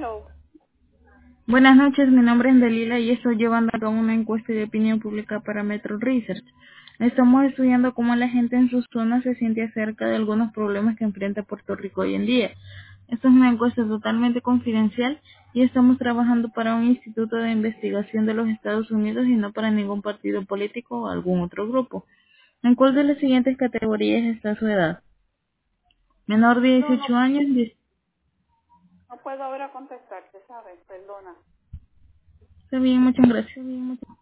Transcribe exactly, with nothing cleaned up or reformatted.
Hello. Buenas noches, mi nombre es Delila y estoy llevando a cabo una encuesta de opinión pública para Metro Research. Estamos estudiando cómo la gente en sus zonas se siente acerca de algunos problemas que enfrenta Puerto Rico hoy en día. Esta es una encuesta totalmente confidencial y estamos trabajando para un instituto de investigación de los Estados Unidos y no para ningún partido político o algún otro grupo. ¿En cuál de las siguientes categorías está su edad? Menor de No, dieciocho no, años, diez. no puedo ahora contestarte, ¿sabes? Perdona. Está bien, muchas gracias.